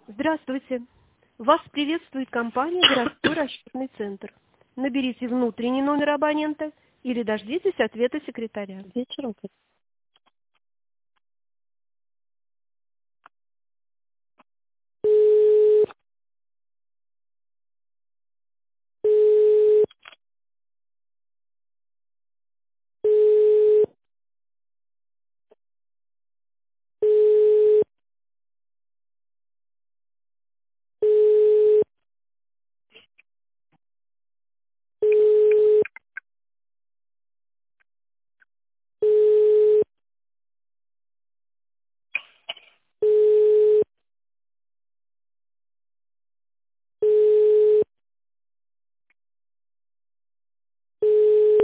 Здравствуйте. Вас приветствует компания «Городской расчетный центр». Наберите внутренний номер абонента или дождитесь ответа секретаря. Вечером